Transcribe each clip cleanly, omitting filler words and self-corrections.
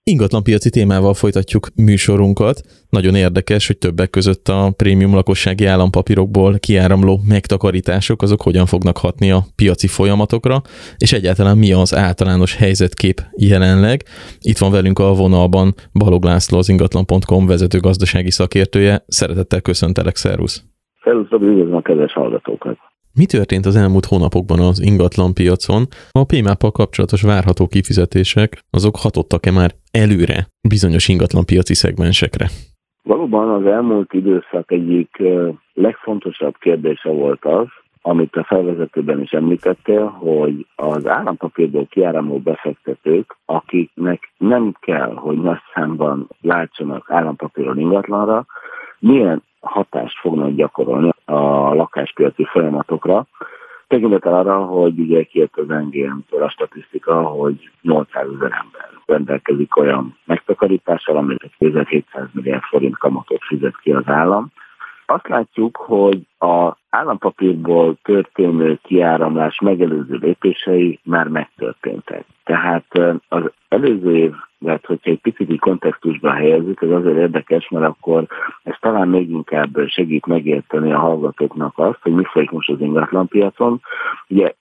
Ingatlanpiaci témával folytatjuk műsorunkat. Nagyon érdekes, hogy többek között a prémium lakossági állampapírokból kiáramló megtakarítások, azok hogyan fognak hatni a piaci folyamatokra, és egyáltalán mi az általános helyzetkép jelenleg. Itt van velünk a vonalban Balog László, az ingatlan.com vezető gazdasági szakértője. Szeretettel köszöntelek, szervusz! Szervusz, üdvözlöm a kedves hallgatókat! Mi történt az elmúlt hónapokban az ingatlanpiacon? A PMAP-kal kapcsolatos várható kifizetések, azok hatottak-e már előre bizonyos ingatlanpiaci szegmensekre? Valóban az elmúlt időszak egyik legfontosabb kérdése volt az, amit a felvezetőben is említettél, hogy az állampapírból kiáramló befektetők, akiknek nem kell, hogy nagy számban látsanak állampapíron ingatlanra, milyen hatást fognak gyakorolni a lakáspiaci folyamatokra. Tekintettel arra, hogy ugye kijött az NGM-től a statisztika, hogy 800 000 ember rendelkezik olyan megtakarítással, amire 2700 milliárd forint kamatot fizet ki az állam. Azt látjuk, hogy az állampapírból történő kiáramlás megelőző lépései már megtörténtek. Tehát az előző évet, hogyha egy picit kontextusba helyezzük, ez azért érdekes, mert akkor ez talán még inkább segít megérteni a hallgatóknak azt, hogy mi folyik most az ingatlanpiacon. Ugye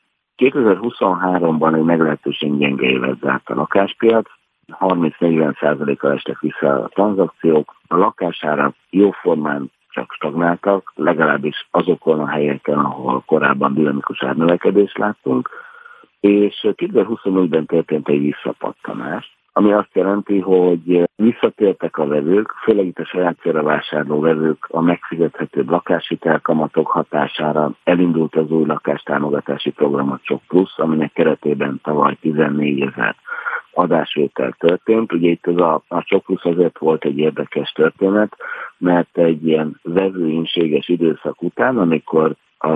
2023-ban egy meglehetősen gyenge évet zárt a lakáspiac, 30-40%-kal estek vissza a tranzakciók, a lakásárak jóformán csak stagnáltak, legalábbis azokon a helyeken, ahol korábban dinamikus árnövekedést láttunk, és 2024-ben történt egy visszapattanás, ami azt jelenti, hogy visszatértek a vevők, főleg itt a saját célra vásárló vevők a megfizethetőbb lakáshitelkamatok hatására. Elindult az új lakástámogatási program, a Csok Plusz, aminek keretében tavaly 14 000 adásvétel történt. Ugye itt a Csok Plusz azért volt egy érdekes történet, mert egy ilyen vevőinséges időszak után, amikor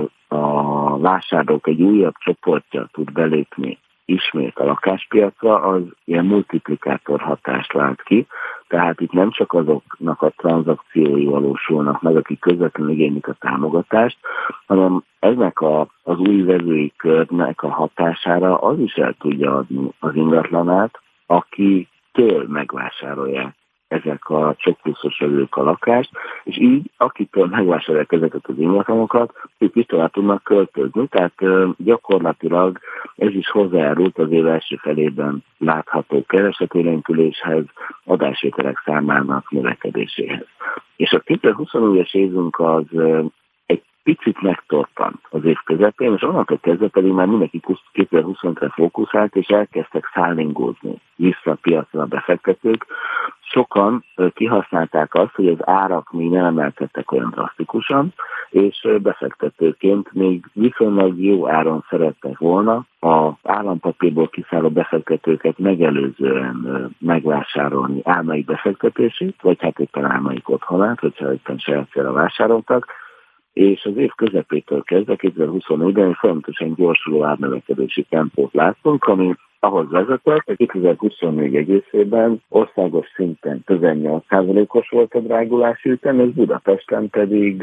a vásárlók egy újabb csoportja tud belépni ismét a lakáspiacra, az ilyen multiplikátor hatást vált ki, tehát itt nem csak azoknak a tranzakciói valósulnak meg, akik közvetlenül igénylik a támogatást, hanem eznek az új vevői körnek a hatására az is el tudja adni az ingatlanát, akitől megvásárolják ezek a Csok Pluszos vevők a lakást, és így akitől megvásárolják ezeket az ingatlanokat, ők is tovább tudnak költözni, tehát gyakorlatilag ez is hozzájárult az év első felében látható keresetélénküléshez, adásvételek számának növekedéséhez. És a 2024-es évünk az egy picit megtorpant az év közepén, és onnantól kezdve pedig már mindenki 2025-re fókuszált, és elkezdtek szállingózni vissza a piacra a befektetők. Sokan kihasználták azt, hogy az árak még nem emelkedtek olyan drasztikusan, és befektetőként még viszonylag jó áron szerettek volna az állampapírból kiszálló befektetőket megelőzően megvásárolni álmaik befektetését, vagy hát éppen álmaik otthonát, hogyha éppen saját célra vásároltak, és az év közepétől kezdve 2024-ben folyamatosan gyorsuló árnövekedési tempót láttunk, ami ahhoz vezetett, hogy 2024 egészében országos szinten közel 8%-os volt a drágulási ütem, és Budapesten pedig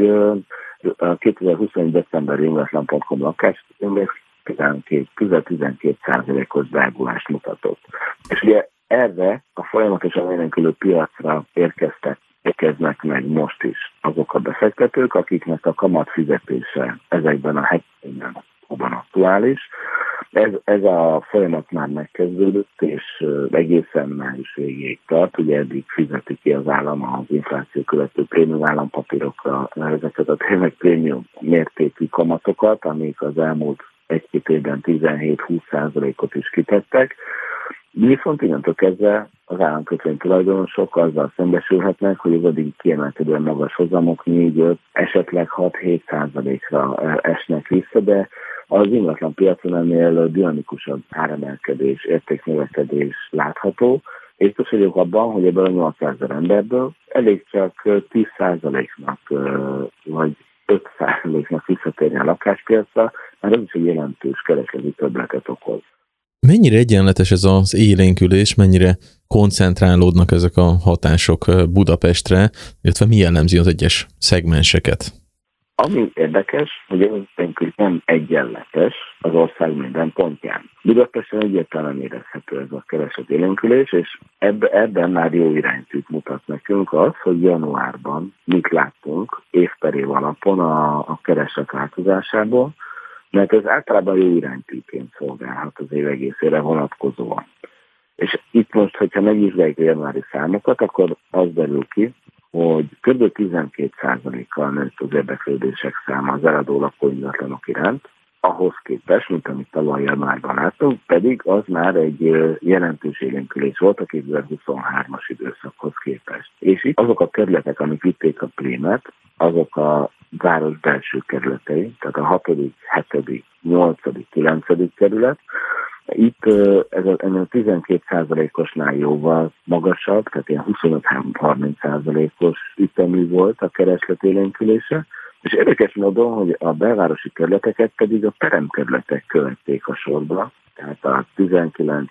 2021. december ingatlan.com lakásindex közel 12%-os drágulást mutatott. És ugye erre a folyamatosan élénkülő piacra érkeznek meg most is azok a befektetők, akiknek a kamatfizetése ezekben a helyekben aktuális. Ez a folyamat már megkezdődött, és egészen május végéig tart. Ugye eddig fizeti ki az állam az infláció követő prémium állampapírokra ezeket a tényleg prémium mértékű kamatokat, amik az elmúlt egy-két évben 17-20%-ot is kitettek. Viszont innentől kezdve az államkötvény tulajdonosok azzal szembesülhetnek, hogy az addig kiemelkedően magas hozamok 4-5, esetleg 6-7%-ra esnek vissza, de az ingatlan piacon ennél dinamikusabb áremelkedés, értéknövekedés látható, és biztos vagyok abban, hogy ebből a 800 000 emberből elég csak 10%-nak vagy 5%-nak visszatérni a lakáspiacra, mert ez is egy jelentős keresleti többletet okoz. Mennyire egyenletes ez az élénkülés, mennyire koncentrálódnak ezek a hatások Budapestre, illetve mi jellemzi az egyes szegmenseket? Ami érdekes, hogy ez nem egyenletes az ország minden pontján. Budapesten egyértelműen érezhető ez a keresletélénkülés, és ebben már jó iránytűt mutat nekünk az, hogy januárban mit láttunk év per év alapon a kereslet változásából, mert ez általában jó iránytűként szolgálhat az év egészére vonatkozóan. És itt most, hogyha megvizsgáljuk a januári számokat, akkor az derül ki, hogy kb. 12%-kal nőtt az érdeklődések száma az eladó lakóingatlanok iránt, ahhoz képest, mint amit tavaly januárban láttunk, pedig az már egy jelentős élénkülés volt a 2023-as időszakhoz képest. És itt azok a kerületek, amik vitték a prémet, azok a város belső kerületei, tehát a 6., 7., 8., 9. kerület. Itt ez ennél 12%-osnál jóval magasabb, tehát ilyen 25-30%-os ütemű volt a keresletélénkülése, és érdekes módon, hogy a belvárosi kerületeket pedig a peremkerületek követték a sorba, tehát a 19.,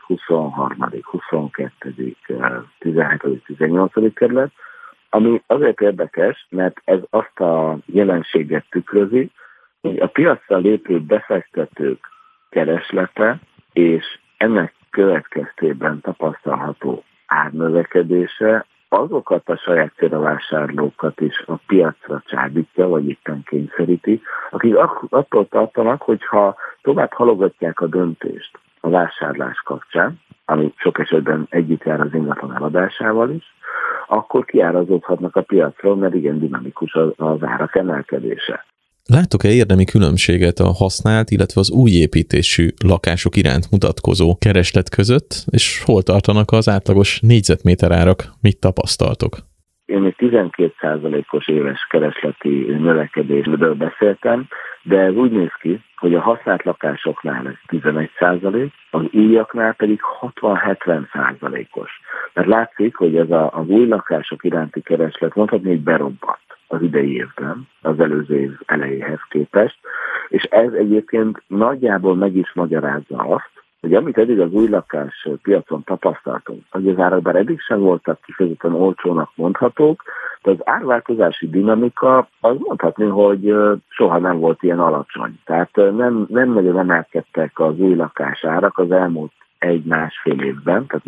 23., 22., 17., 18. kerület, ami azért érdekes, mert ez azt a jelenséget tükrözi, hogy a piacra lépő befektetők kereslete és ennek következtében tapasztalható árnövekedése azokat a saját célvásárlókat is a piacra csábítja, vagy éppen kényszeríti, akik attól tartanak, hogyha tovább halogatják a döntést a vásárlás kapcsán, ami sok esetben együtt jár az ingatlan eladásával is, akkor kiárazódhatnak a piacról, mert igen dinamikus az árak emelkedése. Láttok-e érdemi különbséget a használt, illetve az új építésű lakások iránt mutatkozó kereslet között, és hol tartanak az átlagos négyzetméter árak? Mit tapasztaltok? Én egy 12%-os éves keresleti növekedésről beszéltem, de ez úgy néz ki, hogy a használt lakásoknál ez 11%, az újaknál pedig 60-70%-os. Mert látszik, hogy ez az új lakások iránti kereslet mondhatni, hogy berobbant az idei évben, az előző év elejéhez képest, és ez egyébként nagyjából meg is magyarázza azt, hogy amit eddig az új lakás piacon tapasztaltunk, hogy az árak bár eddig sem voltak kifejezetten olcsónak mondhatók, de az árváltozási dinamika az mondhatni, hogy soha nem volt ilyen alacsony. Tehát nem nagyon emelkedtek az új lakás árak az elmúlt 1-1,5 évben, tehát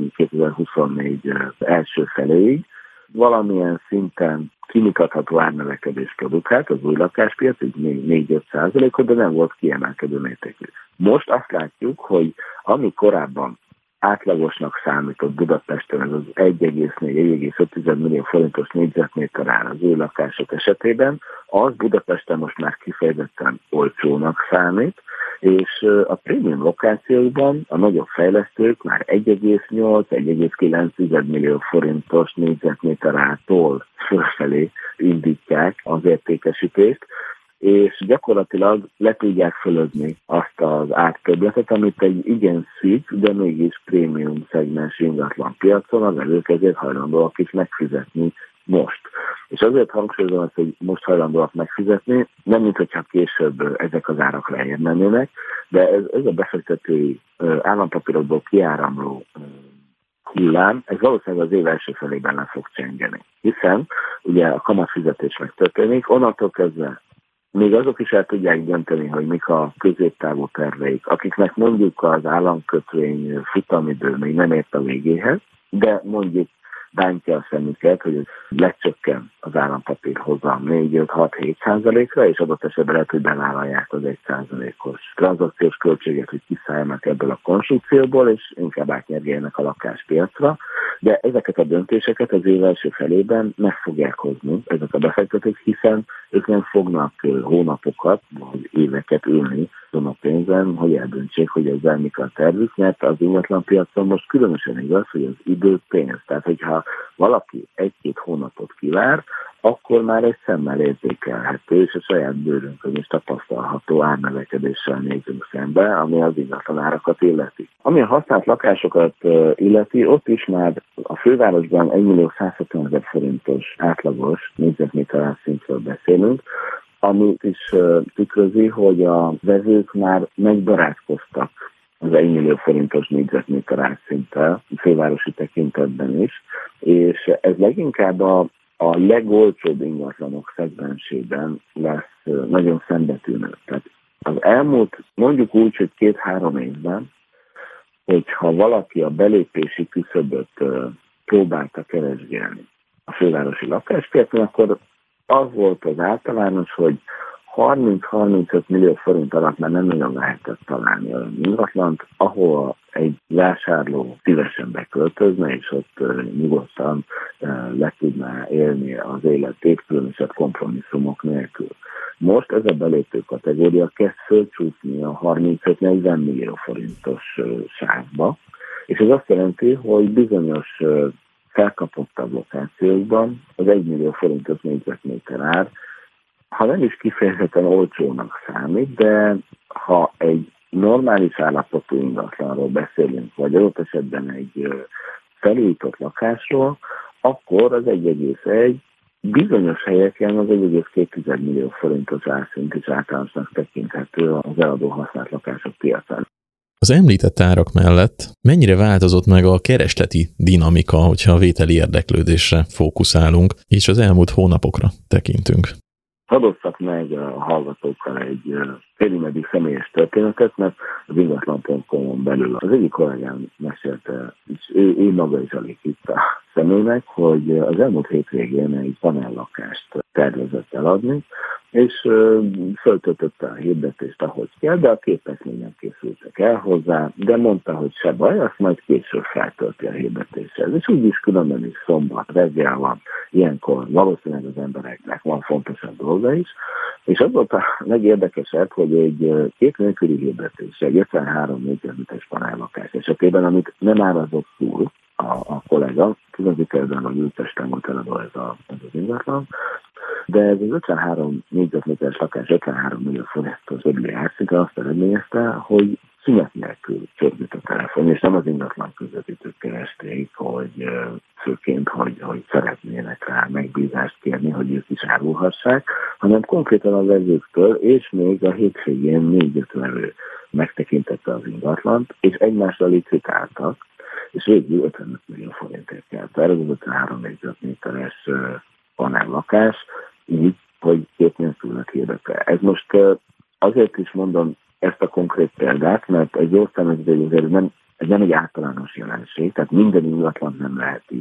2024 első feléig, valamilyen szinten kimutatható árnövekedés produkált az új lakáspiac, így 4-5%-ot, de nem volt kiemelkedő mértékű. Most azt látjuk, hogy ami korábban átlagosnak számított Budapesten, ez az 1,4-1,5 millió forintos négyzetméter ár az új lakások esetében, az Budapesten most már kifejezetten olcsónak számít, és a prémium lokációkban a nagyobb fejlesztők már 1,8-1,9 millió forintos négyzetméter ártól fölfelé indítják az értékesítést, és gyakorlatilag le tudják fölödni azt az ártöbbletet, amit egy igen szűk, de mégis prémium szegmens ingatlan piacon az elők ezért hajlandóak is megfizetni most. És azért hangsúlyozom azt, hogy most hajlandóak megfizetni, nem mintha később ezek az árak lejjebb mennének, de ez a befektetői állampapírokból kiáramló hullám, ez valószínűleg az év első felében le fog csengeni. Hiszen ugye a kamatfizetés megtörténik, onnantól kezdve még azok is el tudják dönteni, hogy mik a középtávú terveik, akiknek mondjuk az államkötvény futamidő még nem ért a végéhez, de mondjuk bántja a szemüket, hogy lecsökken az állampapír hozam 4-5-6-7%-ra, és adott esetben lehet, hogy bevállalják az 1%-os tranzakciós költséget, hogy kiszálljanak ebből a konstrukcióból, és inkább átnyergeljenek a lakáspiacra. De ezeket a döntéseket az év első felében meg fogják hozni ezek a befektetők, hiszen ők nem fognak hónapokat vagy éveket ülni azon a pénzen, hogy eldöntsék, hogy ezzel mik a tervük, mert az ingatlan piacon most különösen igaz, hogy az idő pénz. Tehát, hogyha valaki 1-2 hónapot kivár, akkor már egy szemmel értékelhető, és a saját bőrünkön is tapasztalható árnövekedéssel nézünk szembe, ami az ingatlanárakat illeti. Ami a használt lakásokat illeti, ott is már a fővárosban 1.160.000 forintos átlagos négyzetméter árszintről beszélünk, amit is tükrözi, hogy a vezők már megbarátkoztak az 1 millió forintos négyzetméter árszinttel, fővárosi tekintetben is, és ez leginkább a a legolcsóbb ingatlanok szegmensében lesz nagyon szembetűnő. Tehát az elmúlt, mondjuk úgy, hogy 2-3 évben, hogyha valaki a belépési küszöböt próbálta keresgélni a fővárosi lakáspiacon, akkor az volt az általános, hogy 30-35 millió forint alatt már nem nagyon lehetett találni olyan ingatlant, ahol egy vásárló szívesen beköltözne, és ott nyugodtan le tudná élni az életét, különösebb kompromisszumok nélkül. Most ez a belépő kategória kezd fölcsúszni a 35-40 millió forintos sávba, és ez azt jelenti, hogy bizonyos felkapottabb lokációkban az 1 millió forintos négyzetméter ár, ha nem is kifejezetten olcsónak számít, de ha egy normális állapotú ingatlanról beszélünk, vagy adott esetben egy felújított lakásról, akkor az 1,1 bizonyos helyeken az 1,2 millió forintos árszint is általánosnak tekinthető az eladó használt lakások piacán. Az említett árak mellett mennyire változott meg a keresleti dinamika, hogyha a vételi érdeklődésre fókuszálunk, és az elmúlt hónapokra tekintünk? Hadd meg a hallgatókkal egy félig meddig személyes történetet, mert az ingatlan.com-on belül az egyik kollégám mesélte, és ő maga is alig hitt a személynek, hogy az elmúlt hétvégén egy panellakást tervezett eladni, és föltöltötte a hirdetést, ahogy kell, de a képek még nem készültek el hozzá, de mondta, hogy se baj, azt majd később feltölti a hirdetéshez. És úgyis különben is szombat reggel van, ilyenkor valószínűleg az embereknek van fontosabb dolga is, és az volt a legérdekesebb, hogy egy kép nélküli hirdetés, egy 53 négyzetméteres panellakás esetében, amit nem árazott túl a kollega, tudom, például, hogy Újpesten volt eladó ez az ingatlan, de ez az 53 négyzetméteres lakás 53 millió forintos ödli árszinten azt eredményezte, hogy szünet nélkül csörgött a telefon, és nem az ingatlan közvetítők keresték, hogy főként, hogy szeretnének rá megbízást kérni, hogy ők is árulhassák, hanem konkrétan a vezőktől, és még a hétvégén 4-5 vevő megtekintette az ingatlant, és egymásra licitáltak, és végül 55 millió forintért kelt. Ez az 53 négyzetméteres panellakás, így, hogy kép nélkül lett hirdetve. Ez most azért is mondom ezt a konkrét példát, mert egy jó szemezőjéző ez nem egy általános jelenség, tehát minden ingatlan nem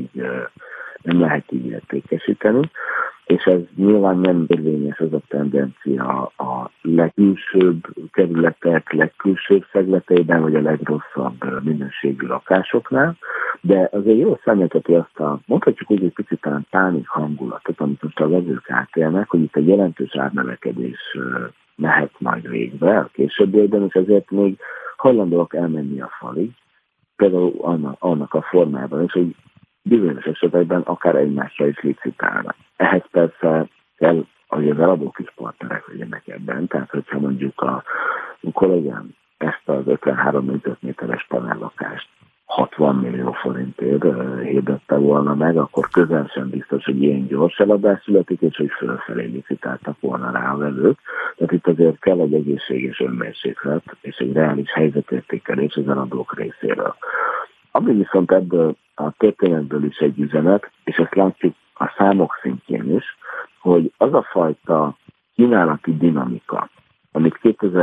lehet így értékesíteni, és ez nyilván nem érvényes az a tendencia a legkülsőbb kerületek, legkülsőbb szegleteiben, vagy a legrosszabb minőségű lakásoknál, de azért jól szemlélteti azt mondhatjuk úgy, egy picit talán pánik hangulatot, amit most a vevők átélnek, hogy itt egy jelentős árnövekedés mehet majd végbe a későbbiekben, és ezért még hajlandóak elmenni a falig, például annak a formában, és hogy bizonyos esetekben akár egymásra is licitálnak. Ehhez persze kell, hogy az eladók is partnerek legyenek ebben, tehát hogyha mondjuk a kollégám ezt az 53 négyzetméteres panellakást 60 millió forintért hirdette volna meg, akkor közel sem biztos, hogy ilyen gyors eladás születik, és hogy fölfelé licitáltak volna rá a vevők. Tehát itt azért kell egy egészséges önmérséklet, és egy reális helyzetértékelés az eladók részéről. Ami viszont ebből a történetből is egy üzenet, és ezt látjuk a számok szintjén is, hogy az a fajta kínálati dinamika, amit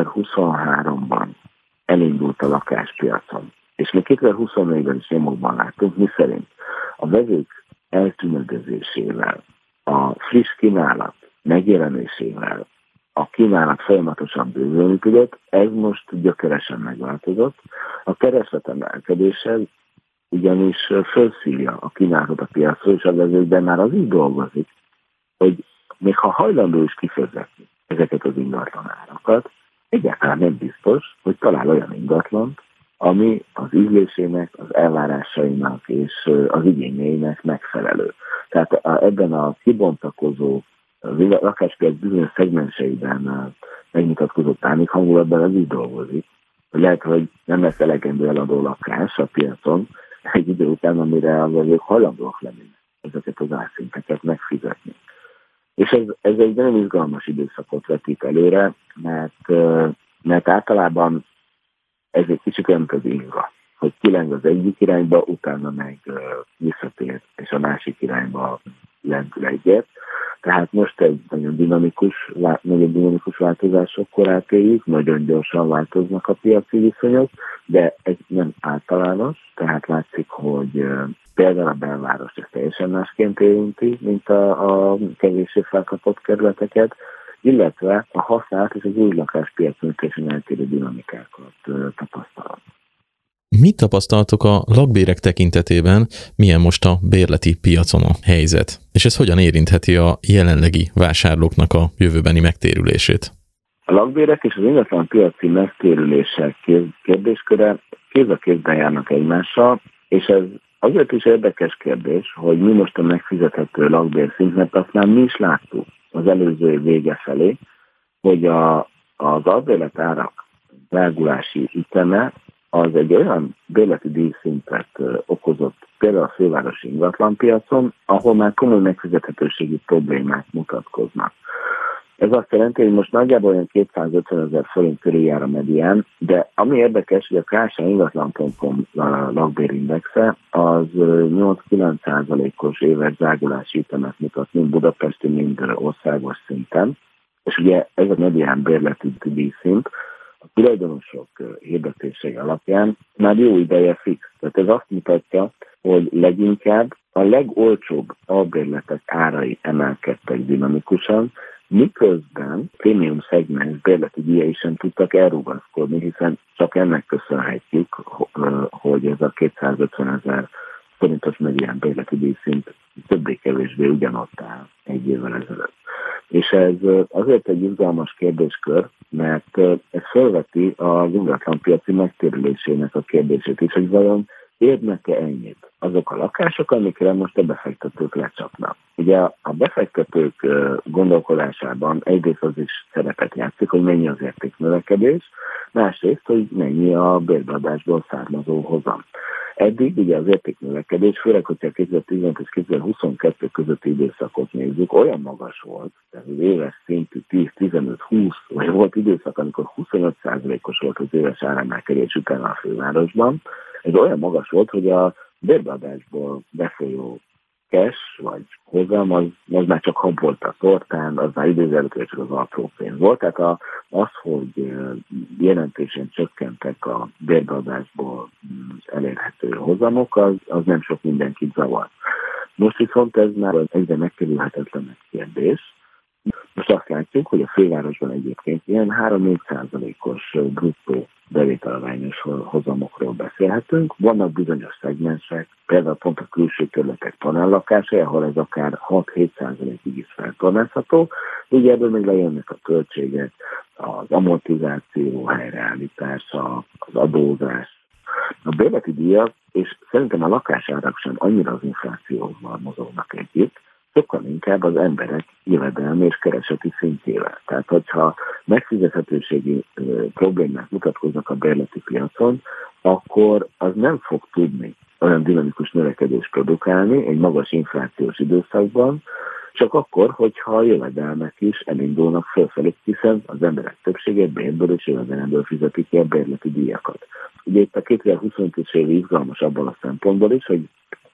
2023-ban elindult a lakáspiacon, és még 2024-ben is nyomokban látunk, miszerint a vevők eltűnödözésével, a friss kínálat megjelenésével a kínálat folyamatosan bővülni tudott, ez most gyökeresen megváltozott. A kereslet emelkedéssel ugyanis felszívja a kínálatot a piacra, és a vevőkben már az így dolgozik, hogy még ha hajlandó is kifizetni ezeket az ingatlan árakat, egyáltalán nem biztos, hogy talál olyan ingatlant, ami az ízlésének, az elvárásainak és az igényeinek megfelelő. Tehát ebben a kibontakozó lakáspiac bizonyos szegmenseiben megmutatkozó pánik hangulatban ez így dolgozik, hogy lehet, hogy nem lesz elegendő eladó lakás a piacon egy idő után, amire a vevők hajlandóak lennének ezeket az árszinteket megfizetni. És ez egy nagyon izgalmas időszakot vetít előre, mert általában ez egy kicsit olyan, az inga, hogy kileng az egyik irányba, utána meg visszatér, és a másik irányba lendül egyet. dinamikus változásokkor átéljük, nagyon gyorsan változnak a piaci viszonyok, de ez nem általános, tehát látszik, hogy például a belváros ezt teljesen másként érinti, mint a kevéssé felkapott kerületeket, illetve a használt és az új lakáspiacon teljesen eltérő dinamikákat tapasztalunk. Mit tapasztaltok a lakbérek tekintetében, milyen most a bérleti piacon a helyzet? És ez hogyan érintheti a jelenlegi vásárlóknak a jövőbeni megtérülését? A lakbérek és az ingatlan piaci megtérülések kérdésköre kéz a kézben járnak egymással, és ez azért is érdekes kérdés, hogy mi most a megfizethető lakbérszint, mert azt már mi is láttuk az előző év vége felé, hogy az albérletárak drágulási üteme az egy olyan bérleti díjszintet okozott például a fővárosi ingatlanpiacon, ahol már komoly megfizethetőségi problémák mutatkoznak. Ez azt jelenti, hogy most nagyjából olyan 250 000 forint körül jár a medián, de ami érdekes, hogy a KSH ingatlan.com lakbérindexe az 8-9%-os éves drágulási ütemet mutat, mind budapesti, mind országos szinten, és ugye ez a medián bérleti díjszint a tulajdonosok hirdetései alapján már jó ideje fix. Tehát ez azt mutatja, hogy leginkább a legolcsóbb albérletek árai emelkedtek dinamikusan, miközben prémium szegmens bérleti díjai sem tudtak elrugaszkodni, hiszen csak ennek köszönhetjük, hogy ez a 250 000 forintos medián bérleti díjszint többé-kevésbé ugyanott áll egy évvel ezelőtt. És ez azért egy izgalmas kérdéskör, mert ez felveti az ingatlanpiaci megtérülésének a kérdését is, hogy vajon érnek-e ennyit azok a lakások, amikre most a befektetők lecsapnak. Ugye a befektetők gondolkodásában egyrészt az is szerepet játszik, hogy mennyi az értéknövekedés, másrészt, hogy mennyi a bérbeadásból származó hozam. Eddig ugye az értéknövekedés, főleg, hogyha 2015 és 2022 közötti időszakot nézzük, olyan magas volt, tehát az éves szintű 10-15-20, vagy volt időszak, amikor 25%-os volt az éves áremelkedés utána a fővárosban. Ez olyan magas volt, hogy a bérbeadásból befolyó cash, vagy hozam, az már csak hab volt a tortán, az már időzőjelentően csak az apró pénz volt. Tehát az, hogy jelentősen csökkentek a bérbeadásból elérhető hozamok, az nem sok mindenkit zavart. Most viszont ez már egyre megkerülhetetlen kérdés. Most azt látjuk, hogy a fővárosban egyébként ilyen 3-4%-os bruttó bevételarányos hozamokról beszélhetünk. Vannak bizonyos szegmensek, például pont a külső területek panellakásai, ahol ez akár 6-7%-ig is feltornázható. Ugye ebből még lejönnek a költségek, az amortizáció, helyreállítás, az adózás, a bérleti díjak, és szerintem a lakásárak sem annyira az inflációval mozognak együtt, sokkal inkább az emberek jövedelmi és kereseti szintjével. Tehát, hogyha megfizethetőségi problémák mutatkoznak a bérleti piacon, akkor az nem fog tudni olyan dinamikus növekedést produkálni egy magas inflációs időszakban, csak akkor, hogyha a jövedelmek is elindulnak fölfelé, hiszen az emberek többsége bérből és jövedelemből fizetik ki a bérleti díjakat. Ugye itt a 2025-es év izgalmas abban a szempontból is, hogy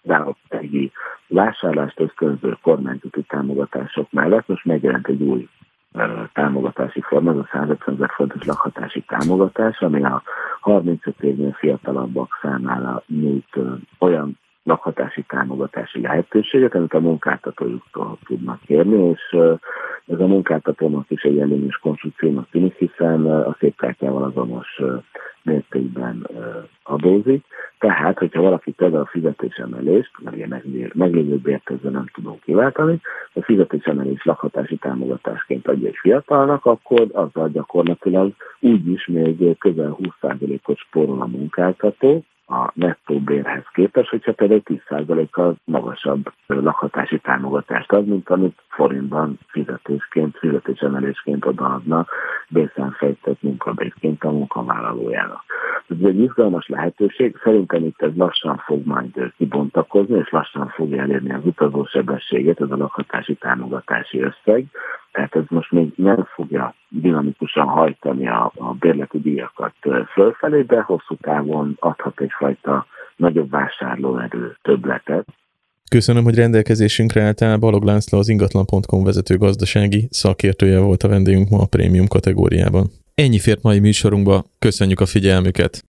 egy vásárlást ösztönző kormányzati támogatások mellett most megjelent egy új támogatási forma, az a 150 000 forintos lakhatási támogatás, ami a 35 évnél fiatalabbak számára nyújt olyan lakhatási támogatási lehetőséget, amit a munkáltatójuktól tudnak kérni, és ez a munkáltatónak is egy előnyös konstrukciónak tűnik, hiszen a székkártyával azonos mértékben adózik. Tehát, hogyha valaki például a fizetésemelést, mert ugye meglévő bért ezzel nem tudunk kiváltani, a fizetésemelés lakhatási támogatásként adja egy fiatalnak, akkor azzal gyakorlatilag úgyis még közel 20%-ot spórol a munkáltató a nettó bérhez képest, hogyha például 10%-kal magasabb lakhatási támogatást ad, mint amit forintban fizetésemelésként odaadna bérszámfejtett munkabérként a munkavállalójának. Ez egy izgalmas lehetőség, szerintem itt ez lassan fog majd kibontakozni, és lassan fogja elérni az utazósebességet, ez a lakhatási támogatási összeg, tehát ez most még nem fogja dinamikusan hajtani a bérleti díjakat fölfelé, de hosszú távon adhat egyfajta nagyobb vásárlóerő többletet. Köszönöm, hogy rendelkezésünkre álltál. Balog László, az ingatlan.com vezető gazdasági szakértője volt a vendégünk ma a prémium kategóriában. Ennyi fért mai műsorunkba, köszönjük a figyelmüket!